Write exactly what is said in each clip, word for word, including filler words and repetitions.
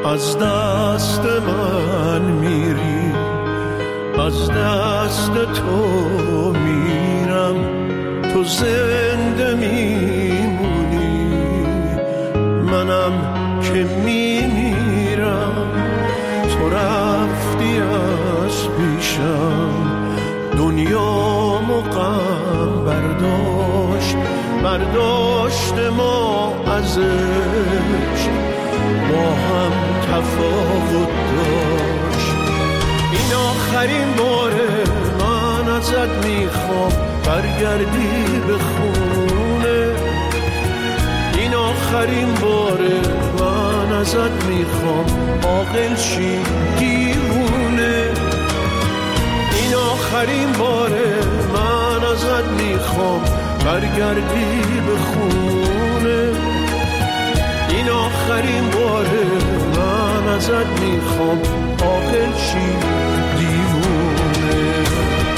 از دست من میری، از دست تو میرم، تو زنده میمونی، منم که میمیرم. تو رفتی از پیشم، دنیامو غم برداشت، برداشت ما ازش، با هم تفاوت داشت. این آخرین باره من ازت میخوام برگردی به خونه، این آخرین باره من ازت میخوام عاقل شی دیوونه، این آخرین باره من ازت میخوام برگردی به خونه، این آخرین باره من ازت میخوام عاقل شی دیوونه.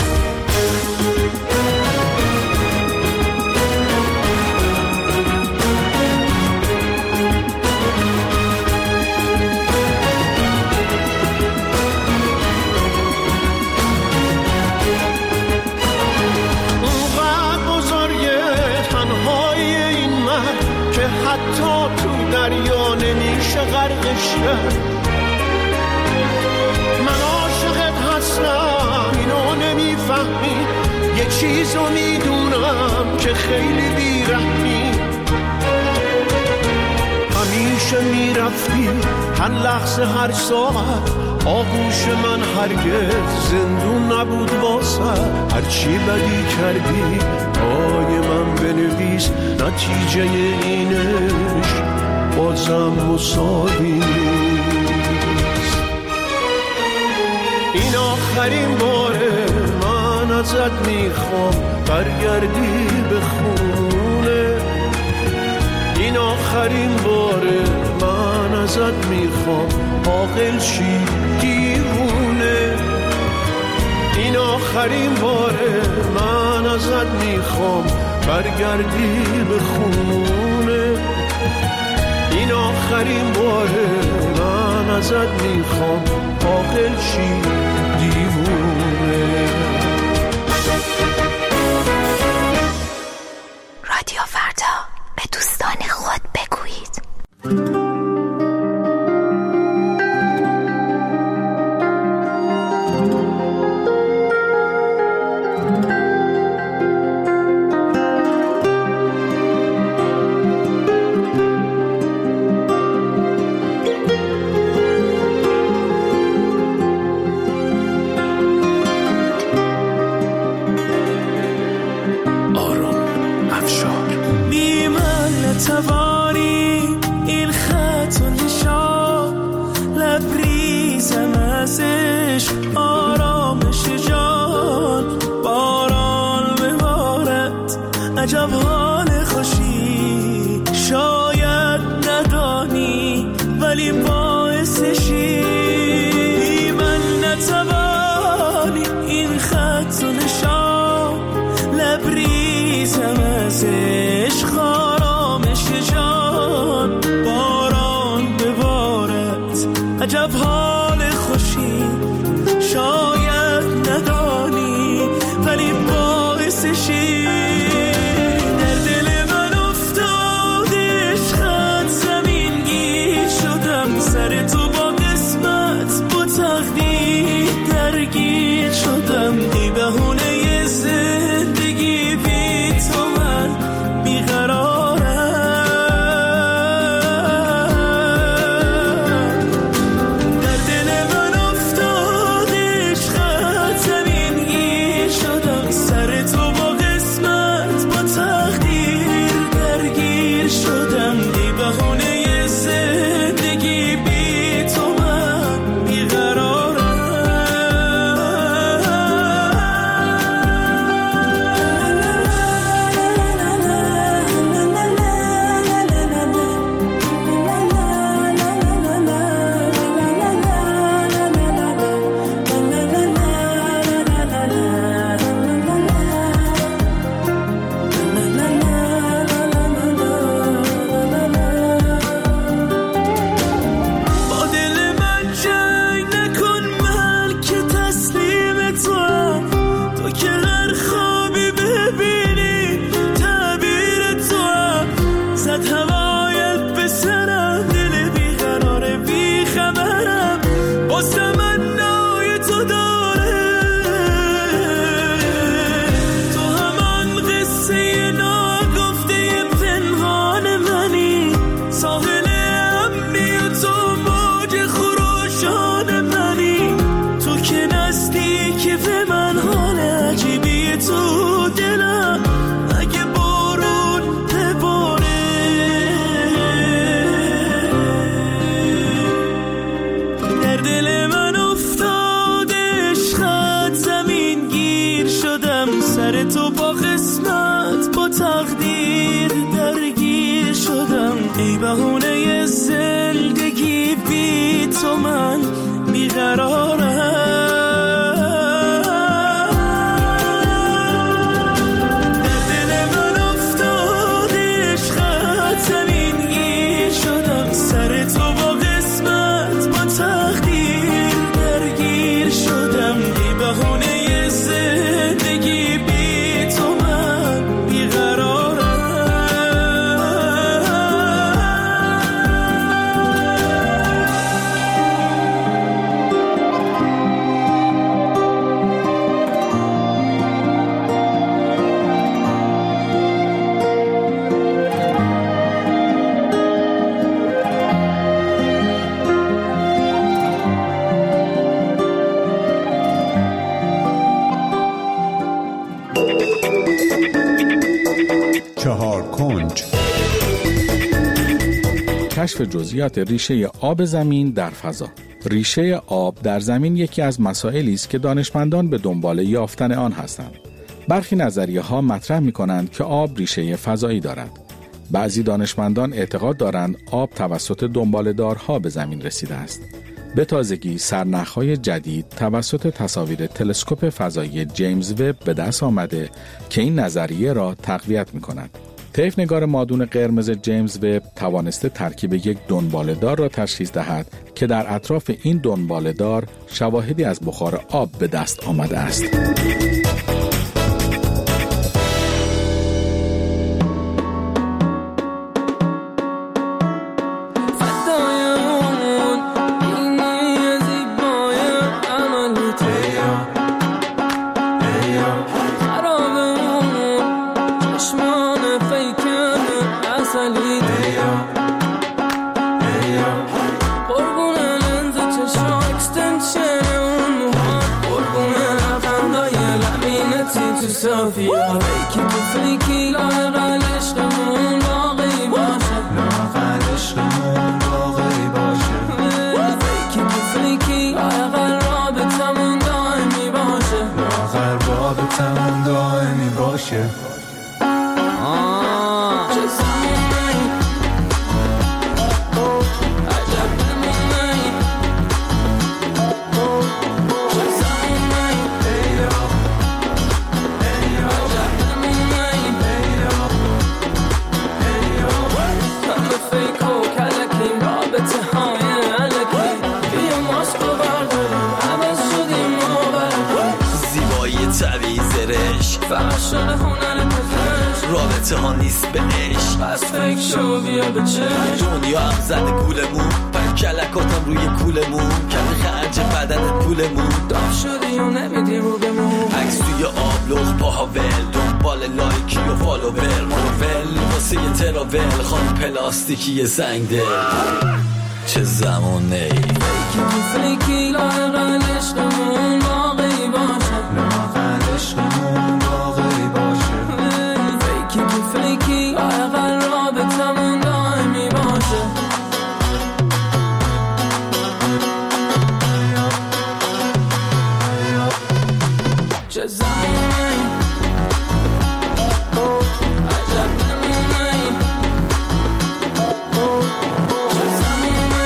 حتی تو دریا نمیشه غرقش کرد، من عاشقت هستم اینو نمیفهمی، یه چیزو میدونم که خیلی بیرحمی، همیشه میرفتی هر لحظه هر ساعت، آغوش من هرگز زندون نبود واسه، هرچی بدی کردی پای من بنویس، نتیجه اینش بازم مساوی نیست. این آخرین باره من ازت میخوام برگردی به خونه، این آخرین باره من ازت میخوام عاقل شی دیوونه، این آخرین باره من ازت میخوام برگردی به خونه، این آخرین باره من ازت میخوام عاقل شی دیوونه. رادیو فردا، به دوستان خود بگویید. توانی این خط و نشان، لبریزم ازش آرامش جان، باران ببارد عجب حال خوشی، شاید ندانی ولی باعثشی، من نتوانی این خط و نشان، لبریزم ازش جان، باران ببارد عجب حال خوشی، شاید ندانی ولی باعثشی، در دل من افتاد عشقت زمین گیر شدم، سر تو با قسمت با تقدیر درگیر شدم، بی بهونه زندگی بی تو من بیقرار، شدم دی بهونه زندگی بی کنج. کشف جزئیات ریشه آب زمین در فضا. ریشه آب در زمین یکی از مسائلی است که دانشمندان به دنبال یافتن آن هستند. برخی نظریه ها مطرح می کنند که آب ریشه فضایی دارد. بعضی دانشمندان اعتقاد دارند آب توسط دنباله‌دارها به زمین رسیده است. به تازگی سرنخ‌های جدید توسط تصاویر تلسکوپ فضایی جیمز وب به دست آمده که این نظریه را تقویت می‌کند. طیف نگار مادون قرمز جیمز وب توانسته ترکیب یک دنباله‌دار را تشخیص دهد که در اطراف این دنباله‌دار شواهدی از بخار آب به دست آمده است. صافیه فیکی تو فیکی لاغل عشقمون باقی باشه لاغل عشقمون باقی باشه فیکی تو فیکی لاغل رابطمون دائمی باشه لاغل رابطمون دائمی باشه. فشن هنر پزشک رابطه ها نیست به عشق بس فکر شو بیا به چشم دنیا هم زده گولمون پر کلکاتم روی کولمون کمی خرج بدنت پولمون داف شدی و نمیدی رو بمون عکس توی آبلوغ پاها ول دنبال لایکی و فالوور مروول واسه یه تراول خان پلاستیکی زنگ دل چه زمونه فیکی فیکی لاغل عشقمون باقی باشه لاغل عشقمون باقی باشه فیکی فیکی لاغل رابطمون دائمی باشه. چه زمونه عجب نمونه چه زمونه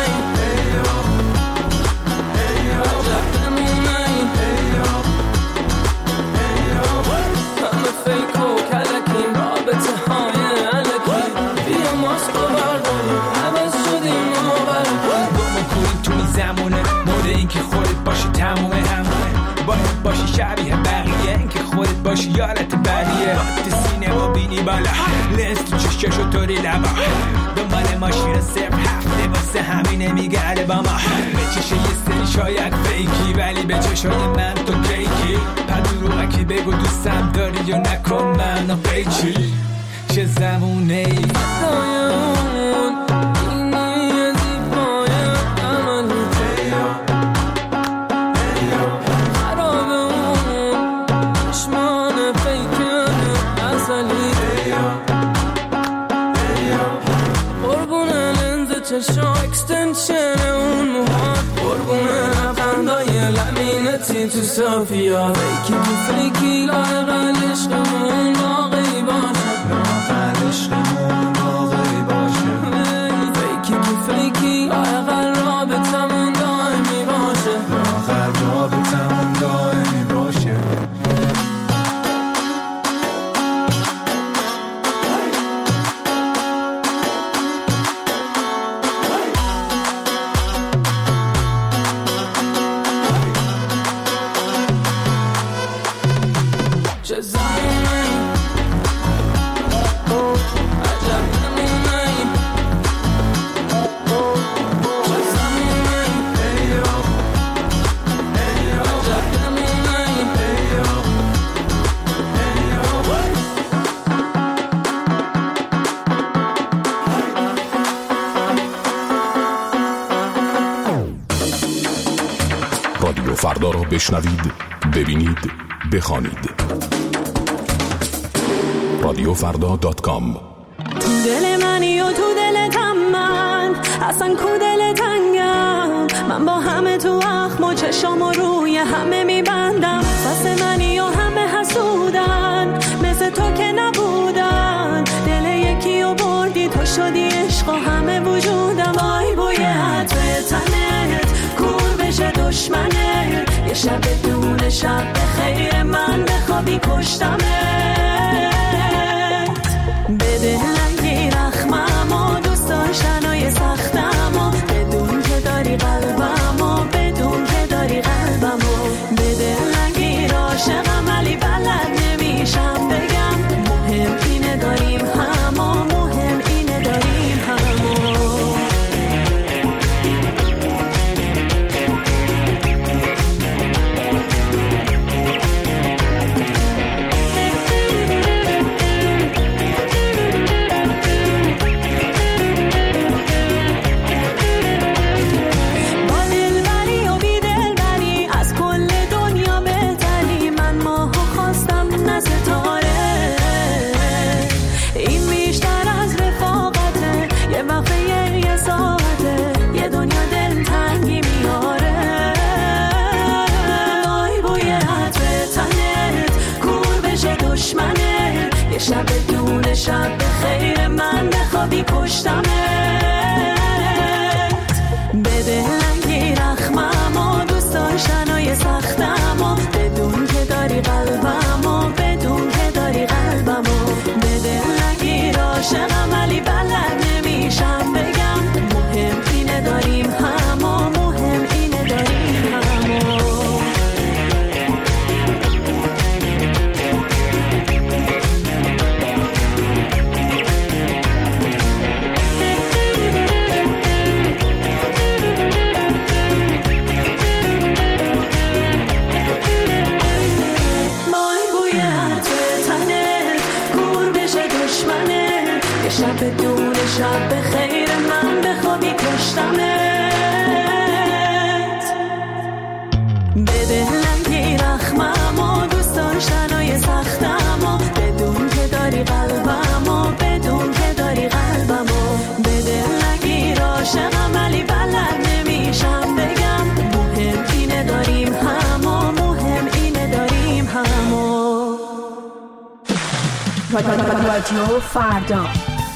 عجب نمونه همه فیک و کلکیم رابطه های علکی بیا ماسک و برداریم عوض شدیم و برکن دومو کنیم تو این زمونه مورد این که خودت باشی تمومه همونه باید باشی شبیه بقیه این که خودت باشی یارت بقیه وقت سینما بینی بالا لنز تو چشکشو طوری لبا دنبال ماشین صرف هفته واسه همینه میگرده با ما به چشه یه سری شاید فیکی ولی به چشای من تو کیکی پدروغکی بگو دوستم داری یا نکن منو قیچی چه زمونه ای دایمون اینی زیبای عملی خرابه اون چشمان فیکن اصلی قربونه لنز چشم اکستنشن اون موهات قربونه لبخندای لمینتی تو صافیا فیکی فیکی لاغل عشقمون باقی باشه لاغل عشقمون باقی باشه فیکی فیکی لاغل رابطمون دائمی باشه لاغل رابطمون دائمی باشه. چه زمونه عجب نمونه چه زمونه عجب نمونه رادیو فردا را بشنوید، ببینید، بخوانید. رادیو فردا دات کام اصلا کودل تنگم، من با همه تو اخم و چشام و روی همه میبندم. واسه منی و همه حسودن، مثل تو که نبودن. دل یکی و بردی تو شدی عشق و همه وجودم. وای بوی عطر تنت کور بشه دشمنه، یه شب دون شب به خیر من بخوابی پشتمت. بده لنگی رخمم و دوست داشتنای سختم و بدون که داری قلبم و بدون که داری قلبم و بده لنگی عاشقم ولی بلد نمیشم بگم. مهم اینه داریم هم و مهم اینه داریم هم و شب دون شب به خیر من بخوابی پشتمت. بده لنگی رخمم و دوست داشتنای سختم و بدون که داری قلبم و بدون که داری قلبم و بده لنگی عاشقم ولی بلد نمیشم بگم. مهم اینه داریم هم و مهم اینه داریم هم و شب دون شب به خیر من بخوابی پشتمت. بده لنگی رخمم و دوست داشتنای سختم و بدون که داری قلبم و بدون که داری قلبم و بده لنگی عاشقم ولی بلد نمیشم بگم. مهم اینه داریم هم و مهم اینه داریم هم و رادیو فردا.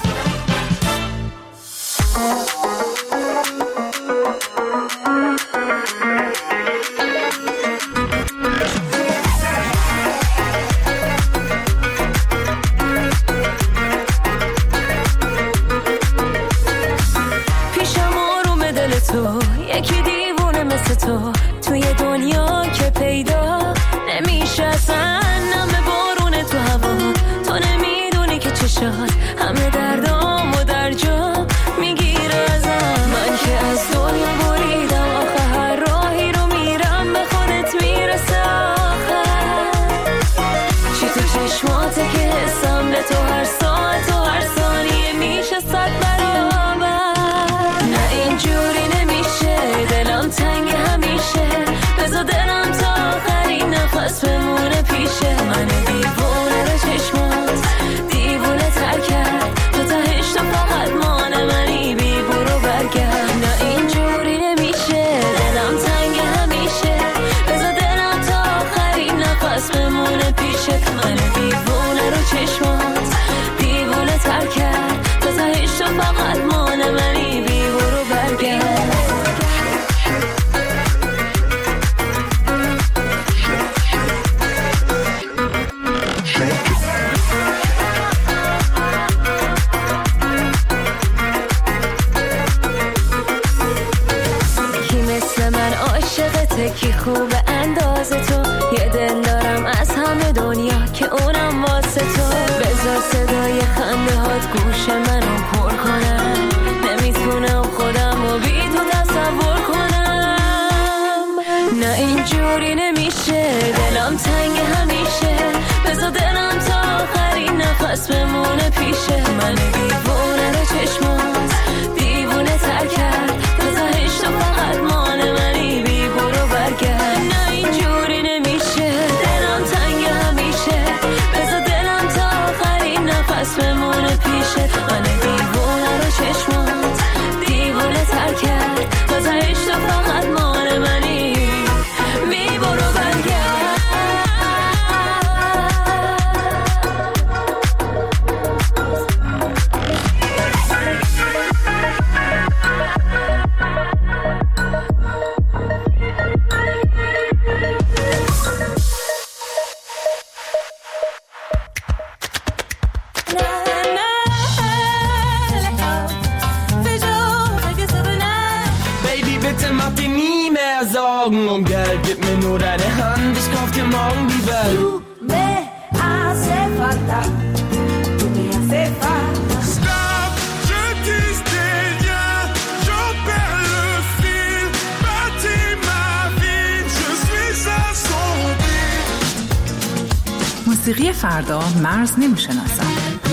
تو یکی دیوونه مثل تو توی دنیا که پیدا نمیشه اصلا. نم بارونه تو هوا تو نمیدونی که چشات همه دردام و در جا میگیره ازم. من که از دنیا بریدم آخه هر راهی رو میرم به خودت میرسه آخر. چی تو چشماته که حسم به تو هر ساعت و هر ثانیه میشه صد برابر. نه اینجوری دلم تنگ همیشه بذار دلم تا آخرین نفس بمونه پیشه. من دیوونه رو چشمات دیوونه تر کرد تو تهش تو فقط مانه منی بی برو برگرد. نه اینجوری نمیشه دلم تنگ همیشه بذار دلم تا آخرین نفس بمونه پیشه. من دیوونه رو چشمات دیوونه تر کرد تو تهش تو فقط مانه منی بی برو برگرد. کی خوب انداز تو یه دل دارم از همه دنیا که اونم واسه تو. بذار صدای خنده هات گوش منو پر کنم نمیتونم خودم رو بی تو تصور کنم. نه اینجوری نمیشه دلم تنگ همیشه بذار دلم تا آخرین نفس بمونه پیشه. من دیوونه رو چشمات دیوونه تر کرد تو تهش تو فقط مانه منی بی برو برگرد. نه اینجوری نمیشه دلم تنگ همیشه بذار دلم تا آخرین نفس بمونه پیشه. من دیوونه رو چشمات دیوونه mach dir nie mehr Sorgen um Geld, gib mir nur deine Hand, ich kauf dir morgen die Welt. Du me hace falta, du me hace falta. Stop, je dis des liens, j'en perds le fil, bâtis ma vie, je suis assombri. موسیقی فردا مرز نمیشناسد.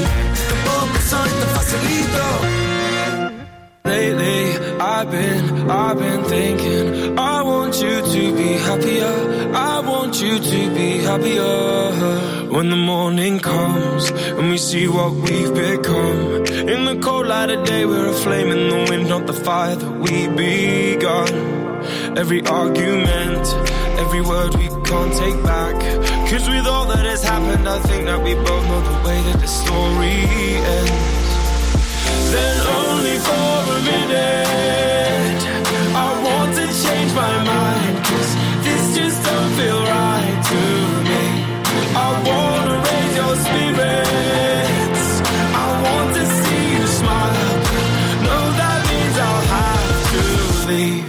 Lately, I've been, I've been thinking, I want you to be happier, I want you to be happier. When the morning comes, and we see what we've become, in the cold light of day, we're a flame in the wind, not the fire that we begun. Every argument, every word we can't take back, 'cause with all that has happened, I think that we both know the way that the story ends. Then only for a minute I want to change my mind, 'cause this just don't feel right to me. I wanna raise your spirits, I want to see you smile. No, that means I'll have to leave.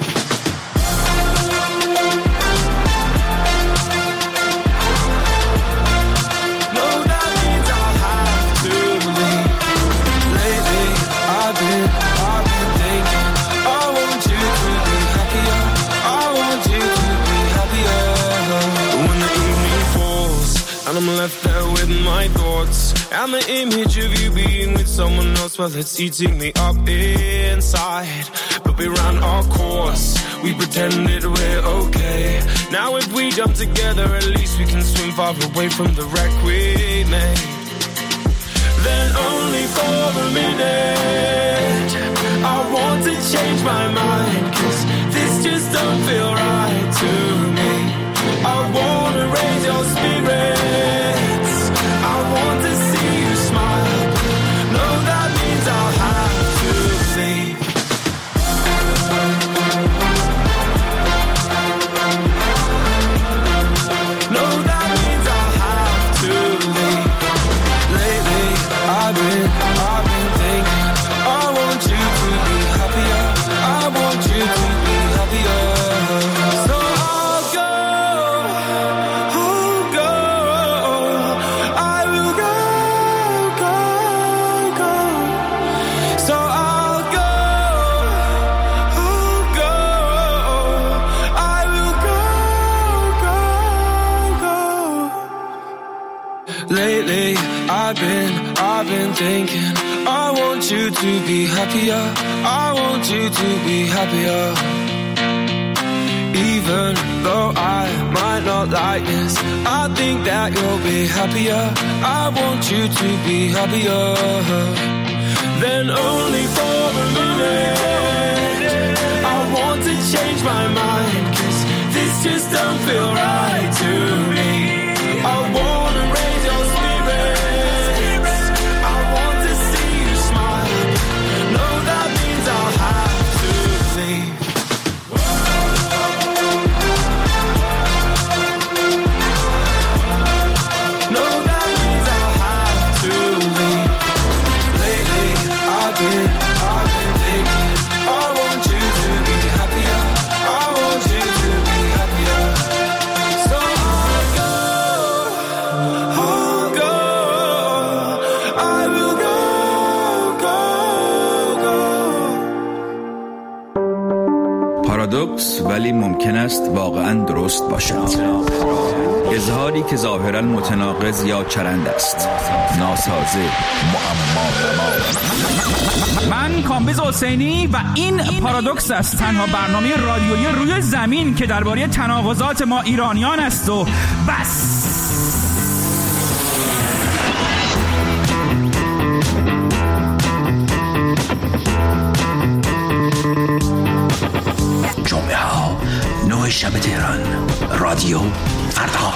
I'm left there with my thoughts, and the image of you being with someone else, well, it's eating me up inside. But we ran our course, we pretended we're okay. Now if we jump together, at least we can swim far away from the wreck we made. Then only for a minute I want to change my mind, 'cause this just don't feel right to me. I wanna raise your spirits, I want to see you smile. No, that means I'll have to leave. No, that means I'll have to leave. Lately, I've been, I've been thinking, I want you to be happier, I want you to be happier. So lately, I've been, I've been thinking, I want you to be happier, I want you to be happier. Even though I might not like this, I think that you'll be happier, I want you to be happier. Then only for a minute I want to change my mind, 'cause this just don't feel right to me. I wanna raise your spirits, I want to see you smile. No, that means I'll have to leave. No, that means I'll have to leave. Lately, I've been, I've been thinking, I want you to be happier, I want you to be happier. So I'll go, I'll go, I will go, go, go. پارادوکس ولی ممکن است واقعاً درست باشد. اظهاری که ظاهراً متناقض یا چرند است، ناسازه، معما. من کامبیز حسینی و این پارادوکس است، تنها برنامه رادیویی روی زمین که درباره تناقضات ما ایرانیان است و بس. جمعه ها نه شب تهران، رادیو فردا.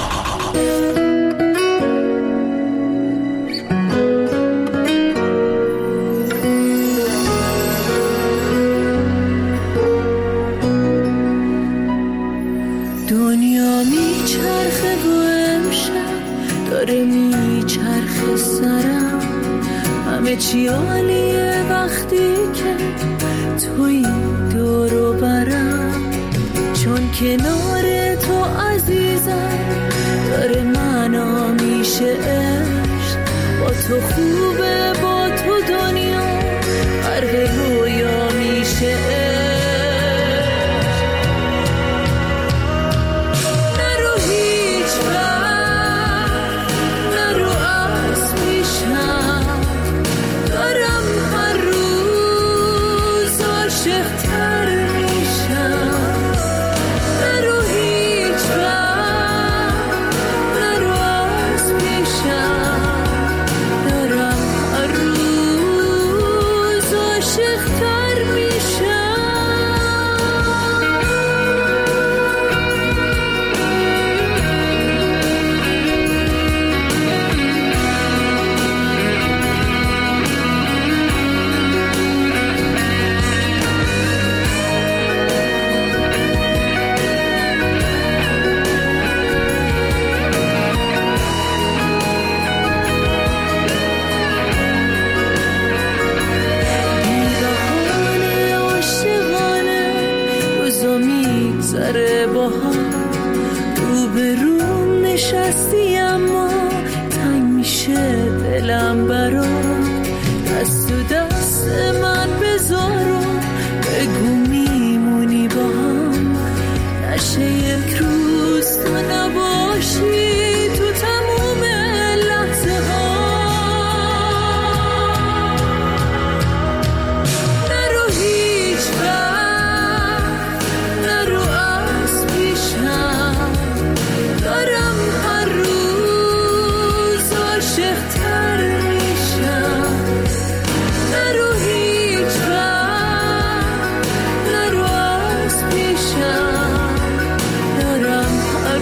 دنیا میچرخه و امشب داره میچرخه سرم، همه چی عالیه وقتی که توی دور و برم. کنار تو عزیزم داره معنا میشه عشق. با تو خوبه با تو دنیا غرق رویا میشه عشق. نرو هیچ وقت نرو از پیشم، دارم هر روز عاشق‌تر میشم. نرو هیچ وقت نرو از پیشم، دارم هر روز عاشق‌تر میشم. بی‌بهانه عاشقانه روزا میگذره با هم، رو به روم نشستی اما تنگ میشه دلم برات. دست و دست من بذار و بگو میمونی با هم، نشه یک روز تو نباشی تو تموم لحظه ها. نرو هیچ وقت نرو از پیشم، دارم هر روز عاشق‌تر میشم. نرو هیچ وقت نرو از پیشم، دارم هر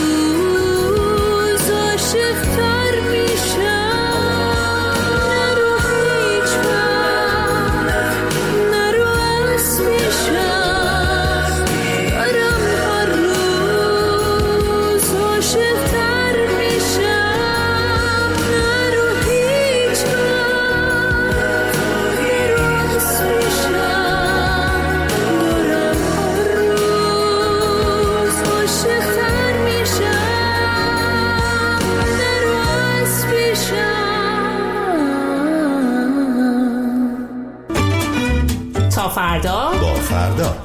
روز عاشق‌تر میشم. نرو هیچ وقت نرو از پیشم، دارم هر روز عاشق‌تر میشم. نرو هیچ وقت نرو از پیشم، دارم هر روز عاشق‌تر میشم. نرو از پیشم. تا فردا با فردا.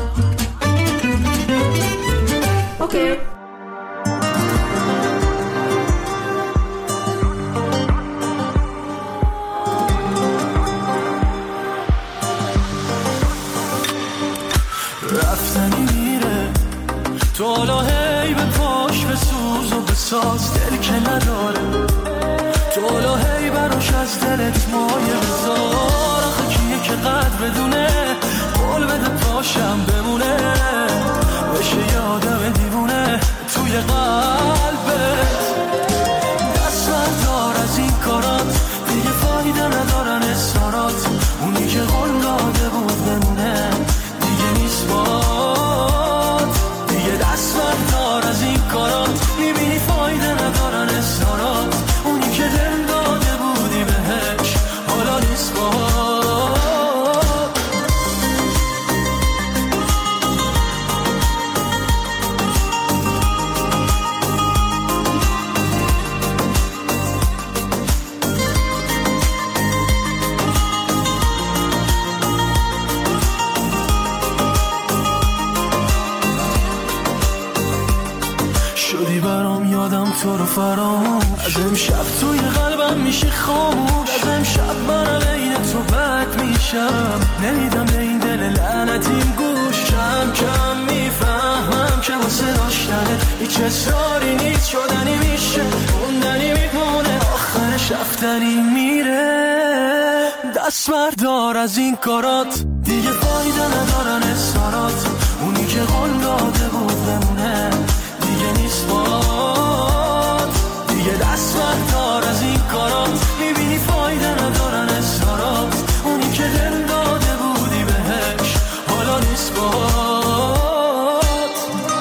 اوکی. رفتنی میره تو حالا هی به پاش به سوز و به ساز دل که نداره، تو حالا هی براش از دلت مایه بذار. آخه کیه که قدر بدونه قول بده پاشم بمونه، بشه یادم دیوونه توی قلبت. دست بردار از این کارات دیگه فایده ندارن اصرارات، اونی که قول داده بود بمونه دیگه نیست باد. دیگه دست بردار از این کارات، میبینی فایده ندارن اصرارات، اونی که دل داده بودی بهش حالا نیست باد. شدی برام یادم تو رو فراموش، از امشب توی قلبم میشه خاموش. از امشب من علیه تو بد میشم، نمیدم به این دل لعنتیم گوش. کم کم میفهمم که واسه داشتنت هیچ اصراری نیست، شدنی میشه موندنی میمونه، آخرش رفتنی میره. دست بردار از این کارات دیگه فایده ندارن اصرارات، اونی که قول داده بود بمونه دیگه نیست باد. دیگه دست بردار از این کارات، میبینی فایده ندارن اصرارات، اونی که دل داده بودی بهش حالا نیست باد.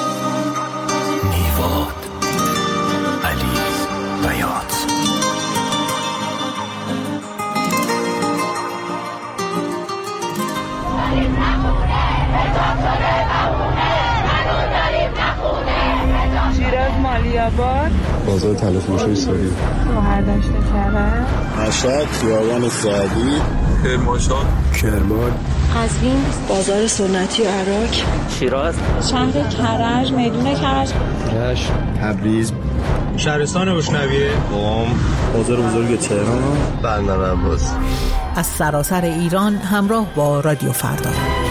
نیواد علی بیات. نمونه آباد، بازار تلفروشی ساری، شهردشت کرج، مشهد، خیابان سعدی، کرمانشاه، کرمان، قزوین، بازار سنتی و عراق، شیراز، شهر کرج، میدون کرج، رشت، تبریز، شهرستان بوشنویه، قم، بازار بزرگ تهران، بندر عباس. از سراسر ایران همراه با رادیو فردا.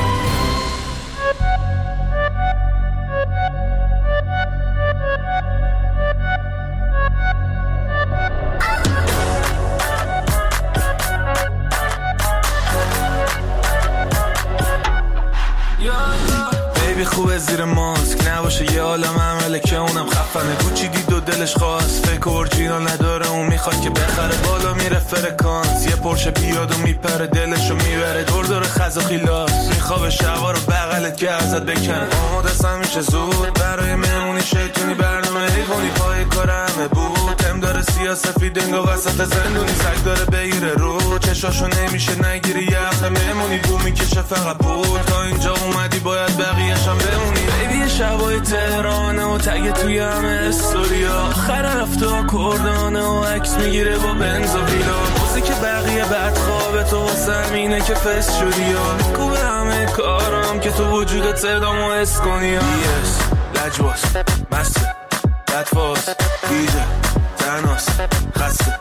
خوبه زیر ماسک نباشه یه عالم عمله که اونم خفنه گوچی دید و دلش خواست فکر اورجینال نداره اون میخواد که بخره بالا میره فرکانس یه پرشه بیاد و میپره دلشو میبره دور دور خز و خیلاس میخوابه شبا رو بغلت که ازت بکنه آماده سم میشه زود برای مهمونی شیطونی برنامه ایوونی پای کارمه بود تم داره سیاسفید انگا وسط زندونی سگ داره بگیره رو چشاشو نمیشه نگیری یه هفته مهمونی بو میکشه فقط بود تا اینجا اومدی باید بقیه‌شم بمونی بیبی شبای تهرانه و تگ توی همه استوریا آخر هفته کردانه و عکس میگیره با بنز و ویلا موزی که بقیه بعد خوابه تو زمینه که فست شدی یا کوبه همه کارم که تو وجودت صدامو حس کنی بیس لجباس مسته بدفاز دیجه تناس خسته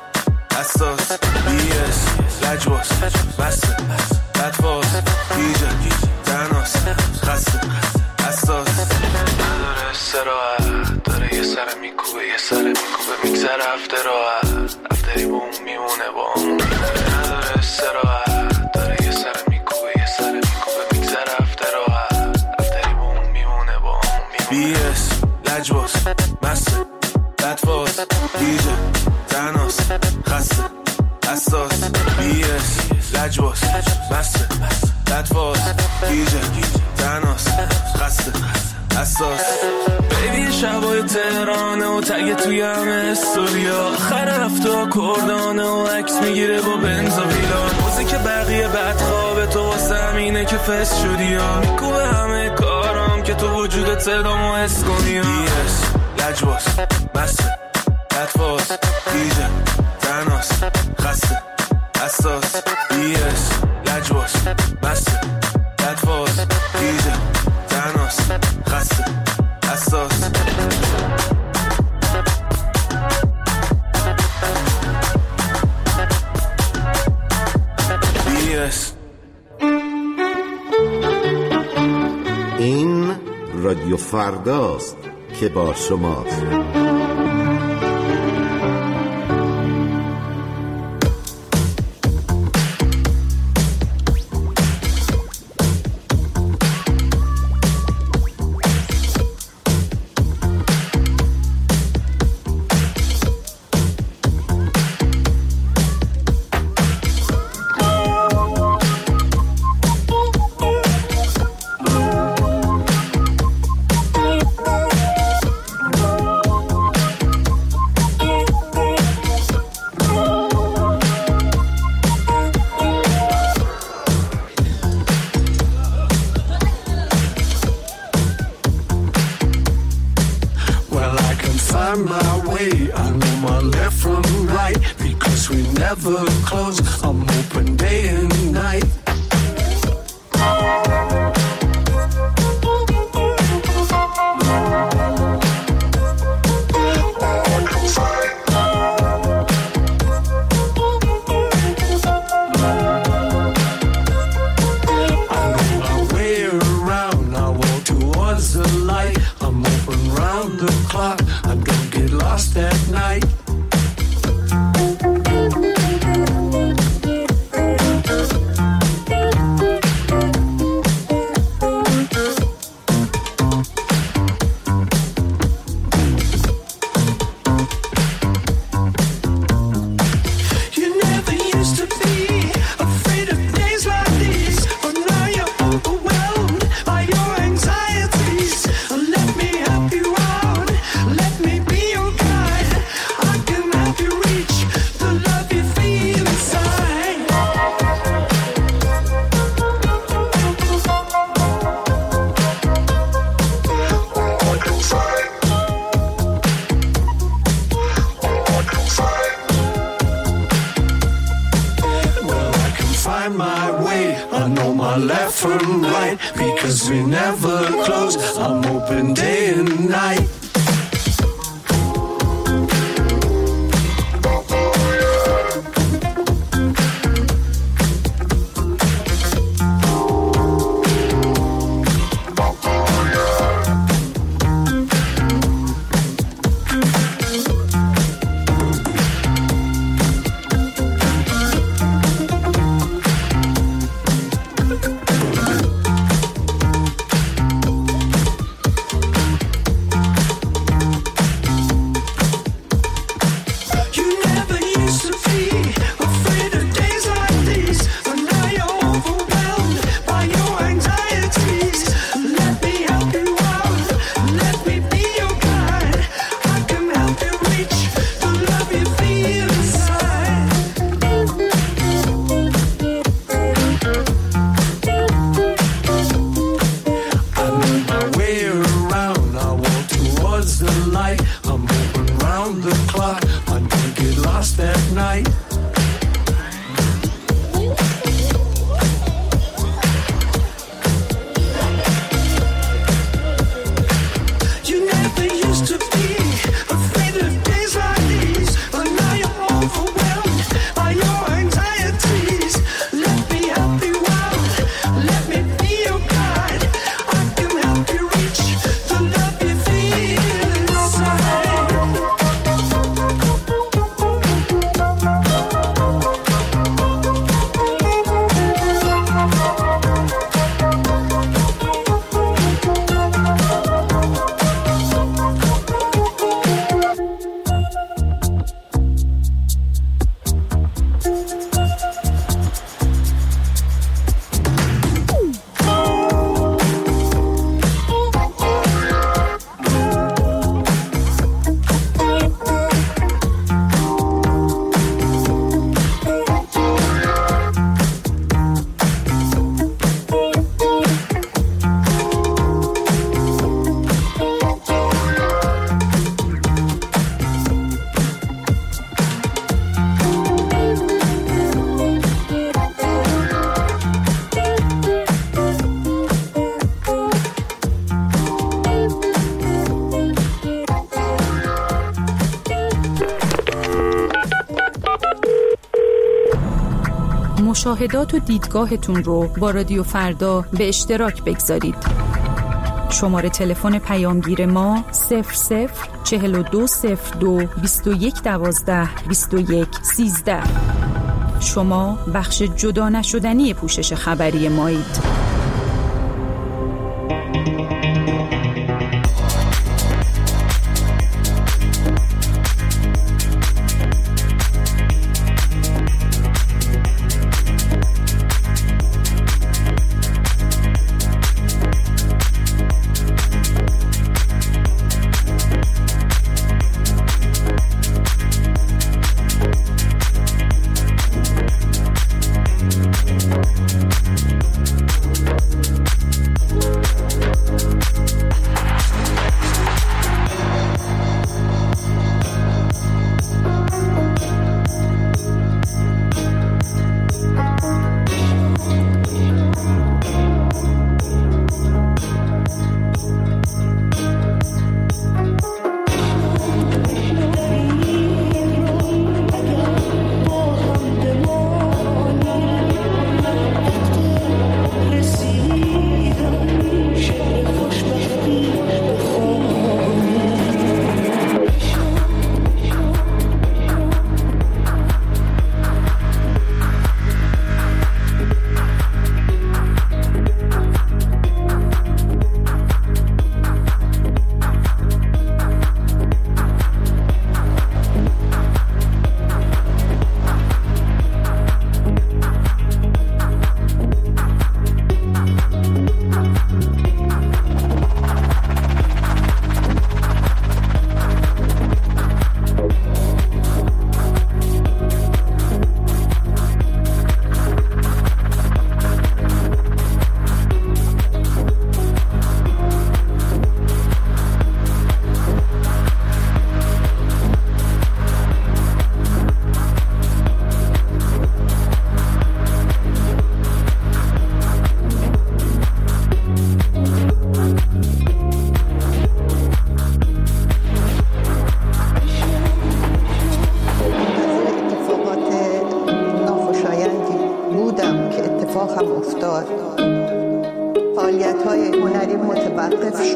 حساس بیس لجباس مسته بدفاز دیجه تناس خسته حساس نداره استراحت داره یه سر میکوبه یه سر میکوبه میگذره هفته راحت هفتری با اون میمونه با اون نداره استراحت داره یه سر میکوبه یه سر میکوبه میگذره هفته راحت هفتری با اون میمونه با اون میمونه بی اس لجباس مسته بدفاز دیجه تناس خسته حساس بی اس لجباس مسته بدفاز دیجه تناس خسته حساس بیبی شبای تهرانه و تگ توی همه استوریا آخر هفته کردانه و عکس میگیره با بنز و ویلا موزی که بقیه بعد خوابه تو واسه همینه که فست شدی یا میکوبه همه کارم که تو وجودت صدامو حس کنی بی اس لجباس مسته بدفاز دیجه تناس خسته حساس بی اس لجباس مسته بدفاز دیجه تناس خسته حساس بی اس این رادیو فرداست که با شماست. I from right, because we never close. I'm open day and night. مشاهدات و دیدگاهتون رو با رادیو فردا به اشتراک بگذارید. شماره تلفن پیامگیر ما صفر صفر چهل و دو صفر دو بیست و یک دوازده بیست و یک سیزده. شما بخش جدا نشدنی پوشش خبری مایید.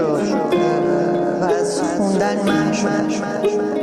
شد و از خوندن من شد.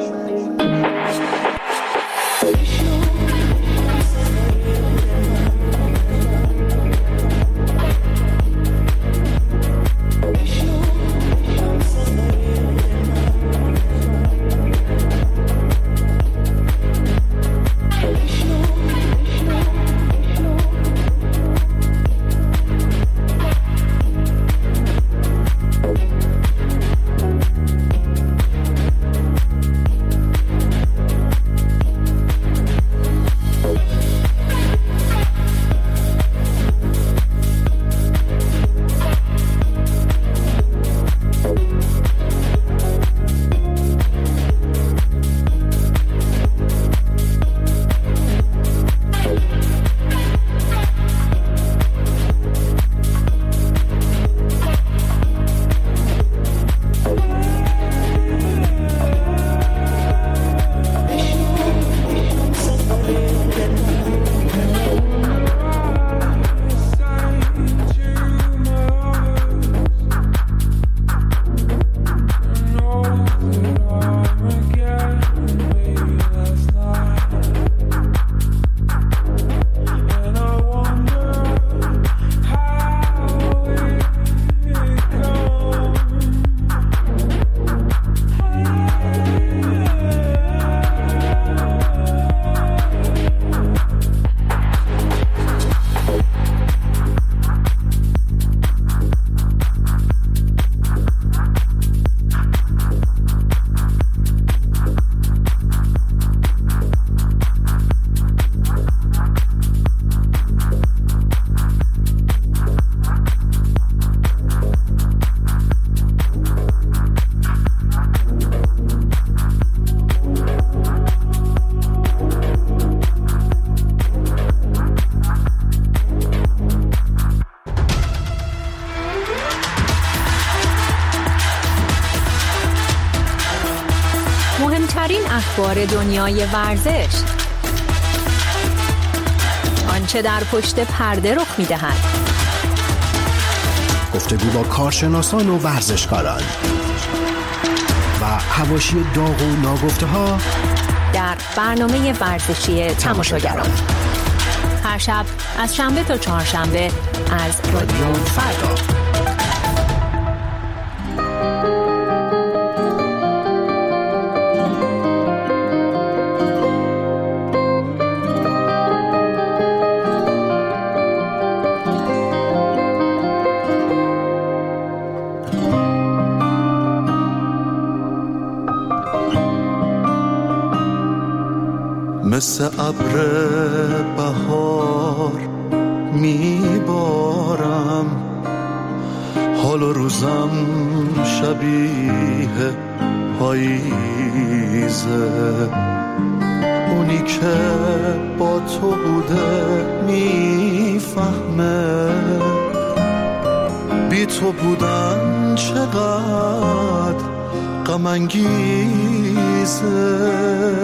مهمترین اخبار دنیای ورزش، آنچه در پشت پرده رخ می‌دهد، گفتگو با کارشناسان و ورزشکاران و حواشی داغ و ناگفته‌ها در برنامه ورزشی تماشاگران، هر شب از شنبه تا چهارشنبه از رادیو فردا. مثل ابر بهار میبارم، حال و روزم شبیه پاییزه، اونی که با تو بوده میفهمه بی تو بودن چقدر غم انگیزه.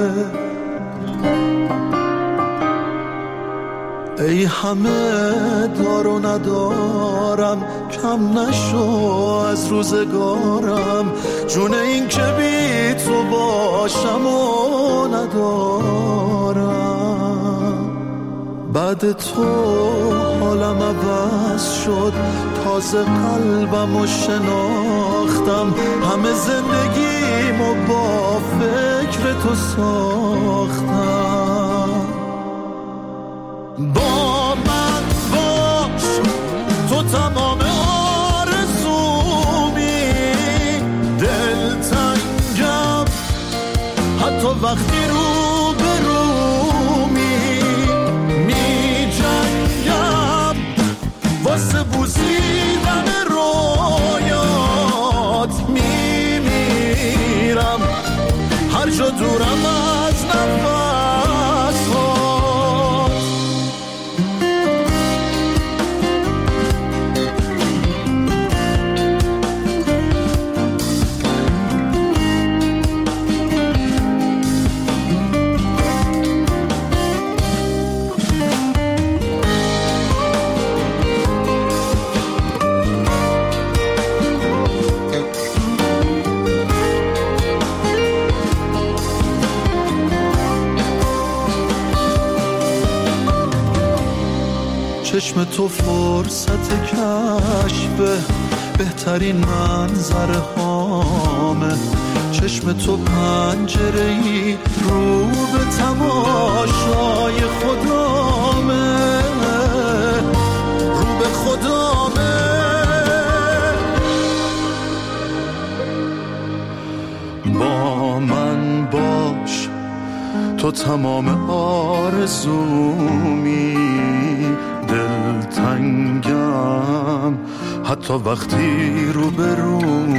ای همه دار و ندارم، کم نشو از روزگارم، جون این که بی تو باشم و ندارم. بعد تو حالم عوض شد، تازه قلبم و شناختم، همه زندگیمو با فکر تو ساختم. با من باش، تو تمام آرزومی، دلتنگم حتی وقتی رو به رومی، می جنگم واسه بوسیدن رویات، می میرم هر جا دورم از نفس. چشم تو فرصت کشف بهترین منظره هامه، چشم تو پنجره‌ای رو به تماشای خدامه، رو به خدامه. با من باش تو تمام آرزومی، دلتنگم حتی وقتی رو به رومی،